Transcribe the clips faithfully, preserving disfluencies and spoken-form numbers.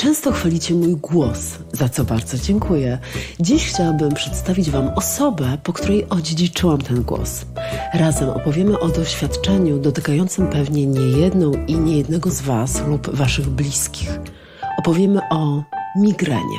Często chwalicie mój głos, za co bardzo dziękuję. Dziś chciałabym przedstawić Wam osobę, po której odziedziczyłam ten głos. Razem opowiemy o doświadczeniu dotykającym pewnie niejedną i niejednego z Was lub Waszych bliskich. Opowiemy o migrenie.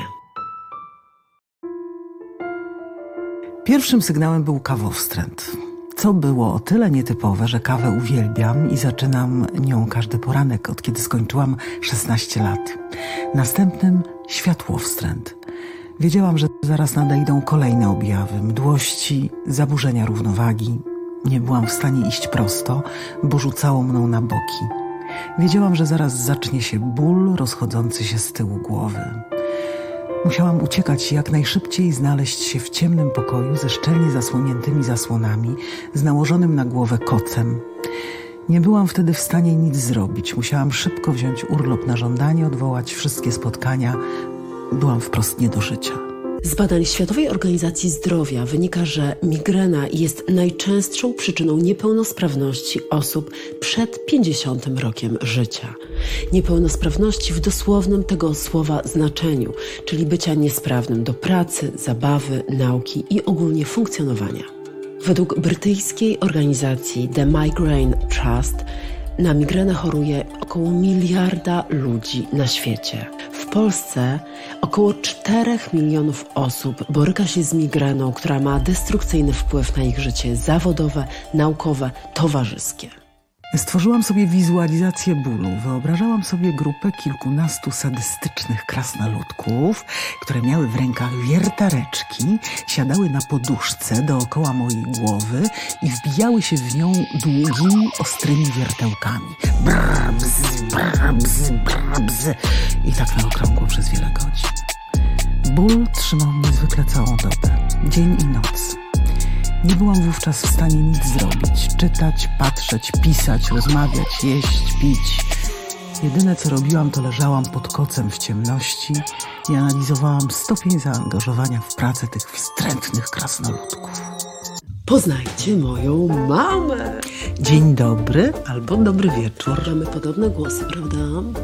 Pierwszym sygnałem był kawowstręt, co było o tyle nietypowe, że kawę uwielbiam i zaczynam nią każdy poranek, od kiedy skończyłam szesnaście lat. Następnym światłowstręt. Wiedziałam, że zaraz nadejdą kolejne objawy, mdłości, zaburzenia równowagi. Nie byłam w stanie iść prosto, bo rzucało mną na boki. Wiedziałam, że zaraz zacznie się ból rozchodzący się z tyłu głowy. Musiałam uciekać jak najszybciej, znaleźć się w ciemnym pokoju ze szczelnie zasłoniętymi zasłonami, z nałożonym na głowę kocem. Nie byłam wtedy w stanie nic zrobić. Musiałam szybko wziąć urlop na żądanie, odwołać wszystkie spotkania. Byłam wprost nie do życia. Z badań Światowej Organizacji Zdrowia wynika, że migrena jest najczęstszą przyczyną niepełnosprawności osób przed pięćdziesiątym rokiem życia. Niepełnosprawności w dosłownym tego słowa znaczeniu, czyli bycia niesprawnym do pracy, zabawy, nauki i ogólnie funkcjonowania. Według brytyjskiej organizacji The Migraine Trust na migrenę choruje około miliarda ludzi na świecie. W Polsce około czterech milionów osób boryka się z migreną, która ma destrukcyjny wpływ na ich życie zawodowe, naukowe, towarzyskie. Stworzyłam sobie wizualizację bólu. Wyobrażałam sobie grupę kilkunastu sadystycznych krasnoludków, które miały w rękach wiertareczki, siadały na poduszce dookoła mojej głowy i wbijały się w nią długimi, ostrymi wiertełkami. Brr, bzz, brr, bzz, brr, bzz. I tak na okrągło przez wiele godzin. Ból trzymał mnie zwykle całą dobę, dzień i noc. Nie byłam wówczas w stanie nic zrobić. Czytać, patrzeć, pisać, rozmawiać, jeść, pić. Jedyne co robiłam, to leżałam pod kocem w ciemności i analizowałam stopień zaangażowania w pracę tych wstrętnych krasnoludków. Poznajcie moją mamę! Dzień dobry albo dobry wieczór. Mamy podobne głosy, prawda?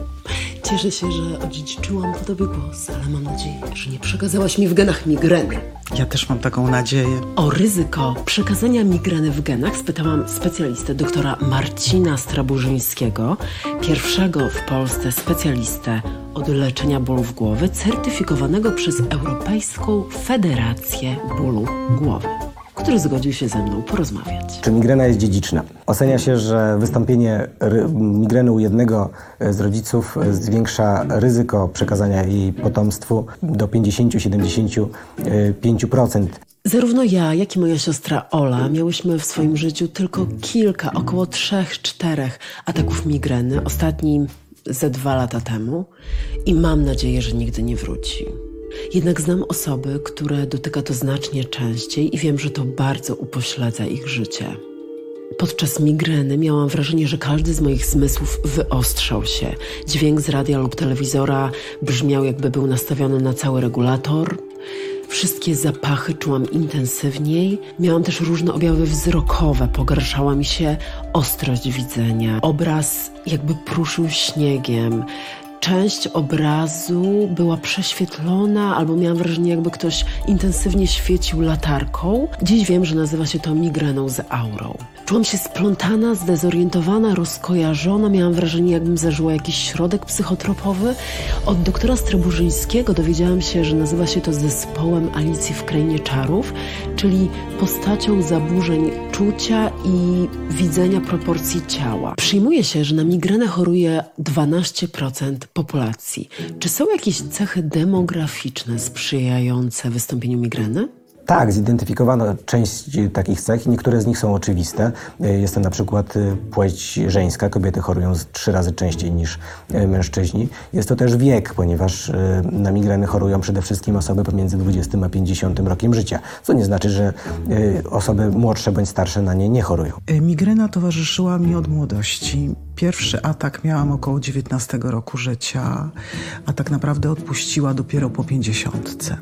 Cieszę się, że odziedziczyłam po tobie głos, ale mam nadzieję, że nie przekazałaś mi w genach migreny. Ja też mam taką nadzieję. O ryzyko przekazania migreny w genach spytałam specjalistę doktora Marcina Straburzyńskiego, pierwszego w Polsce specjalistę od leczenia bólów głowy, certyfikowanego przez Europejską Federację Bólu Głowy, który zgodził się ze mną porozmawiać. Czy migrena jest dziedziczna? Ocenia się, że wystąpienie migreny u jednego z rodziców zwiększa ryzyko przekazania jej potomstwu do pięćdziesiąt do siedemdziesięciu pięciu procent. Zarówno ja, jak i moja siostra Ola miałyśmy w swoim życiu tylko kilka, około trzech, czterech ataków migreny, ostatni ze dwa lata temu i mam nadzieję, że nigdy nie wróci. Jednak znam osoby, które dotyka to znacznie częściej i wiem, że to bardzo upośledza ich życie. Podczas migreny miałam wrażenie, że każdy z moich zmysłów wyostrzał się. Dźwięk z radia lub telewizora brzmiał, jakby był nastawiony na cały regulator. Wszystkie zapachy czułam intensywniej. Miałam też różne objawy wzrokowe. Pogarszała mi się ostrość widzenia. Obraz jakby pruszył śniegiem. Część obrazu była prześwietlona, albo miałam wrażenie, jakby ktoś intensywnie świecił latarką. Dziś wiem, że nazywa się to migreną z aurą. Czułam się splątana, zdezorientowana, rozkojarzona. Miałam wrażenie, jakbym zażyła jakiś środek psychotropowy. Od doktora Straburzyńskiego dowiedziałam się, że nazywa się to zespołem Alicji w Krainie Czarów, czyli postacią zaburzeń czucia i widzenia proporcji ciała. Przyjmuje się, że na migrenę choruje dwanaście procent populacji. Czy są jakieś cechy demograficzne sprzyjające wystąpieniu migreny? Tak, zidentyfikowano część takich cech i niektóre z nich są oczywiste. Jest to na przykład płeć żeńska. Kobiety chorują trzy razy częściej niż mężczyźni. Jest to też wiek, ponieważ na migreny chorują przede wszystkim osoby pomiędzy dwudziestym a pięćdziesiątym rokiem życia, co nie znaczy, że osoby młodsze bądź starsze na nie nie chorują. Migrena towarzyszyła mi od młodości. Pierwszy atak miałam około dziewiętnastego roku życia, a tak naprawdę odpuściła dopiero po pięćdziesiątce.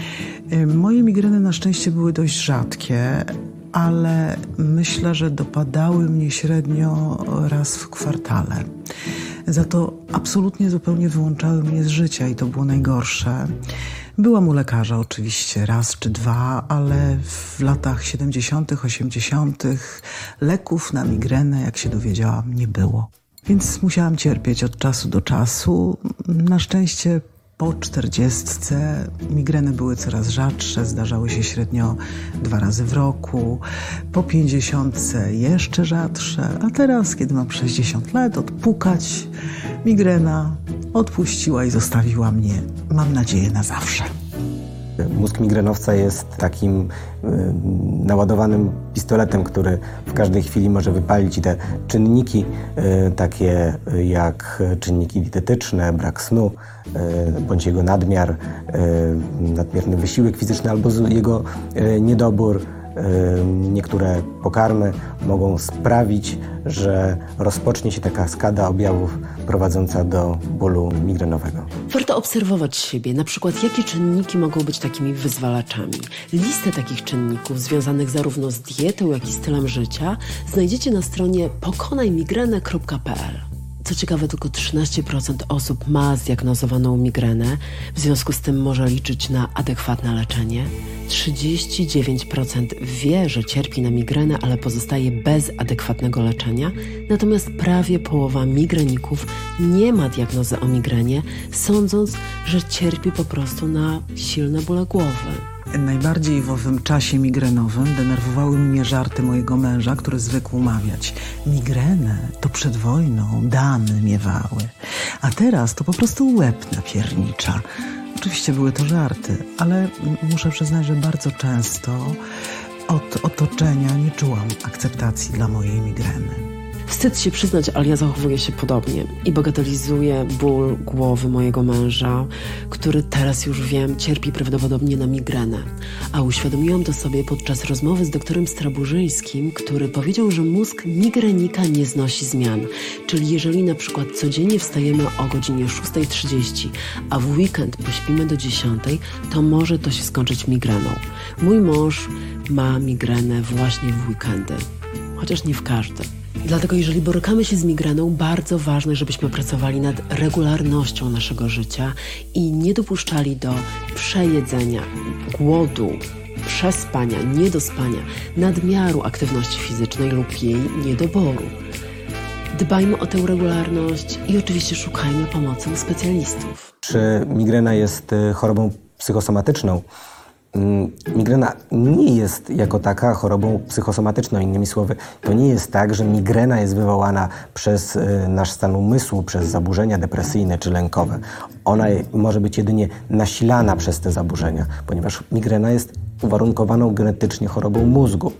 Moje migreny na szczęście były dość rzadkie, ale myślę, że dopadały mnie średnio raz w kwartale. Za to absolutnie zupełnie wyłączały mnie z życia i to było najgorsze. Byłam u lekarza oczywiście raz czy dwa, ale w latach siedemdziesiątych, osiemdziesiątych leków na migrenę, jak się dowiedziałam, nie było. Więc musiałam cierpieć od czasu do czasu. Na szczęście po czterdziestce migreny były coraz rzadsze, zdarzały się średnio dwa razy w roku. Po pięćdziesiątce jeszcze rzadsze, a teraz, kiedy mam sześćdziesiąt lat, odpukać, migrena odpuściła i zostawiła mnie, mam nadzieję, na zawsze. Mózg migrenowca jest takim y, naładowanym pistoletem, który w każdej chwili może wypalić i te czynniki y, takie jak czynniki dietetyczne, brak snu, y, bądź jego nadmiar, y, nadmierny wysiłek fizyczny albo jego y, niedobór. Niektóre pokarmy mogą sprawić, że rozpocznie się taka kaskada objawów prowadząca do bólu migrenowego. Warto obserwować siebie, na przykład jakie czynniki mogą być takimi wyzwalaczami. Listę takich czynników związanych zarówno z dietą, jak i stylem życia znajdziecie na stronie pokonaj migrenę kropka p l. Co ciekawe, tylko trzynaście procent osób ma zdiagnozowaną migrenę, w związku z tym może liczyć na adekwatne leczenie. trzydzieści dziewięć procent wie, że cierpi na migrenę, ale pozostaje bez adekwatnego leczenia, natomiast prawie połowa migreników nie ma diagnozy o migrenie, sądząc, że cierpi po prostu na silne bóle głowy. Najbardziej w owym czasie migrenowym denerwowały mnie żarty mojego męża, który zwykł mawiać: migrenę to przed wojną damy miewały, a teraz to po prostu łeb napiernicza. Oczywiście były to żarty, ale muszę przyznać, że bardzo często od otoczenia nie czułam akceptacji dla mojej migreny. Wstyd się przyznać, ale ja zachowuję się podobnie i bagatelizuję ból głowy mojego męża, który teraz już wiem, cierpi prawdopodobnie na migrenę. A uświadomiłam to sobie podczas rozmowy z doktorem Straburzyńskim, który powiedział, że mózg migrenika nie znosi zmian. Czyli jeżeli na przykład codziennie wstajemy o godzinie szósta trzydzieści, a w weekend pośpimy do dziesiątej, to może to się skończyć migreną. Mój mąż ma migrenę właśnie w weekendy, chociaż nie w każdy. Dlatego jeżeli borykamy się z migreną, bardzo ważne, żebyśmy pracowali nad regularnością naszego życia i nie dopuszczali do przejedzenia, głodu, przespania, niedospania, nadmiaru aktywności fizycznej lub jej niedoboru. Dbajmy o tę regularność i oczywiście szukajmy pomocy u specjalistów. Czy migrena jest chorobą psychosomatyczną? Migrena nie jest jako taka chorobą psychosomatyczną. Innymi słowy, to nie jest tak, że migrena jest wywołana przez nasz stan umysłu, przez zaburzenia depresyjne czy lękowe. Ona może być jedynie nasilana przez te zaburzenia, ponieważ migrena jest uwarunkowaną genetycznie chorobą mózgu.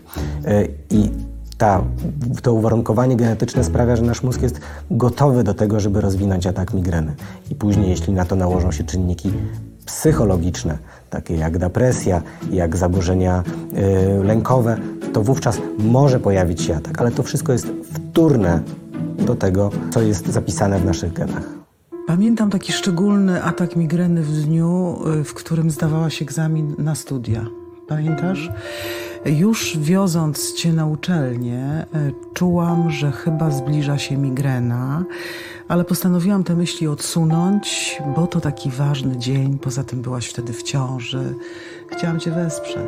I ta, to uwarunkowanie genetyczne sprawia, że nasz mózg jest gotowy do tego, żeby rozwinąć atak migreny. I później, jeśli na to nałożą się czynniki psychologiczne, takie jak depresja, jak zaburzenia yy, lękowe, to wówczas może pojawić się atak, ale to wszystko jest wtórne do tego, co jest zapisane w naszych genach. Pamiętam taki szczególny atak migreny w dniu, w którym zdawałaś egzamin na studia. Pamiętasz? Już wioząc cię na uczelnię, czułam, że chyba zbliża się migrena, ale postanowiłam te myśli odsunąć, bo to taki ważny dzień. Poza tym byłaś wtedy w ciąży. Chciałam cię wesprzeć.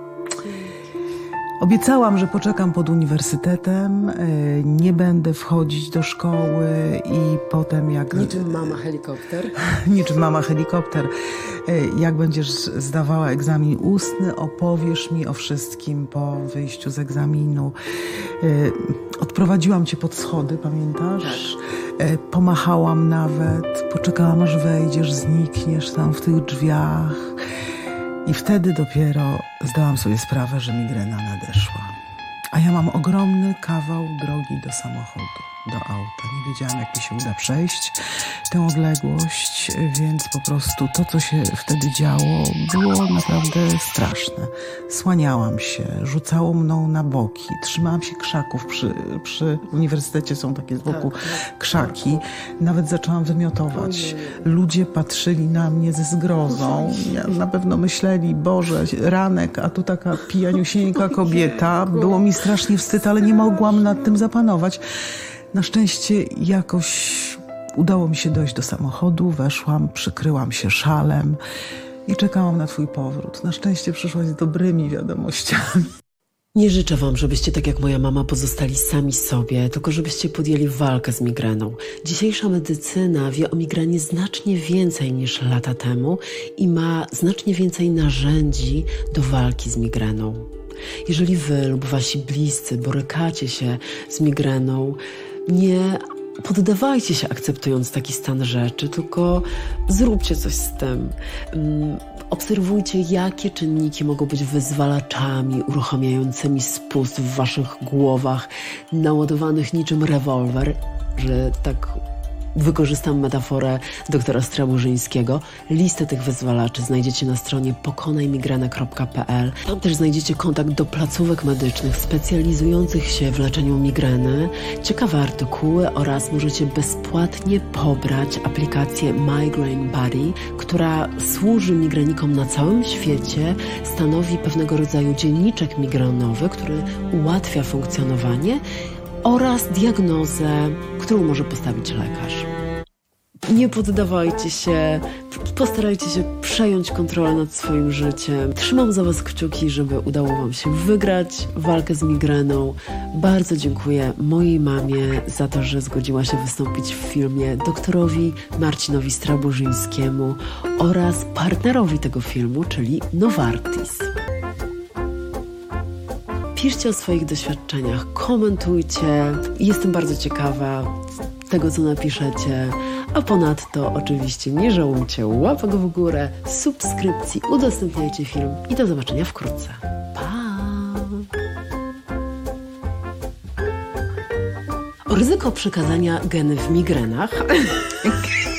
Obiecałam, że poczekam pod uniwersytetem, nie będę wchodzić do szkoły i potem jak... Niczym mama helikopter. Niczym mama helikopter. Jak będziesz zdawała egzamin ustny, opowiesz mi o wszystkim po wyjściu z egzaminu. Odprowadziłam cię pod schody, pamiętasz? Tak. Pomachałam nawet, poczekałam aż wejdziesz, znikniesz tam w tych drzwiach. I wtedy dopiero zdałam sobie sprawę, że migrena nadeszła. A ja mam ogromny kawał drogi do samochodu, do auta. Nie wiedziałam, jak mi się uda przejść tę odległość, więc po prostu to, co się wtedy działo, było naprawdę straszne. Słaniałam się, rzucało mną na boki, trzymałam się krzaków. Przy, przy uniwersytecie są takie z boku krzaki. Nawet zaczęłam wymiotować. Ludzie patrzyli na mnie ze zgrozą. Ja na pewno myśleli, Boże, ranek, a tu taka pijaniusieńka kobieta. Było mi strasznie wstyd, ale nie mogłam nad tym zapanować. Na szczęście jakoś Udało mi się dojść do samochodu, weszłam, przykryłam się szalem i czekałam na twój powrót. Na szczęście przyszłaś z dobrymi wiadomościami. Nie życzę wam, żebyście tak jak moja mama pozostali sami sobie, tylko żebyście podjęli walkę z migreną. Dzisiejsza medycyna wie o migrenie znacznie więcej niż lata temu i ma znacznie więcej narzędzi do walki z migreną. Jeżeli wy lub wasi bliscy borykacie się z migreną, nie poddawajcie się akceptując taki stan rzeczy, tylko zróbcie coś z tym. Obserwujcie, jakie czynniki mogą być wyzwalaczami uruchamiającymi spust w waszych głowach, naładowanych niczym rewolwer, że tak wykorzystam metaforę doktora Straburzyńskiego. Listę tych wyzwalaczy znajdziecie na stronie pokonaj migrenę kropka p l. Tam też znajdziecie kontakt do placówek medycznych specjalizujących się w leczeniu migreny, ciekawe artykuły oraz możecie bezpłatnie pobrać aplikację Migraine Buddy, która służy migrenikom na całym świecie, stanowi pewnego rodzaju dzienniczek migrenowy, który ułatwia funkcjonowanie oraz diagnozę, którą może postawić lekarz. Nie poddawajcie się, postarajcie się przejąć kontrolę nad swoim życiem. Trzymam za was kciuki, żeby udało wam się wygrać walkę z migreną. Bardzo dziękuję mojej mamie za to, że zgodziła się wystąpić w filmie, doktorowi Marcinowi Straburzyńskiemu oraz partnerowi tego filmu, czyli Novartis. Piszcie o swoich doświadczeniach, komentujcie. Jestem bardzo ciekawa tego, co napiszecie. A ponadto oczywiście nie żałujcie łapek w górę, subskrypcji, udostępniajcie film i do zobaczenia wkrótce. Pa! O ryzyko przekazania geny w migrenach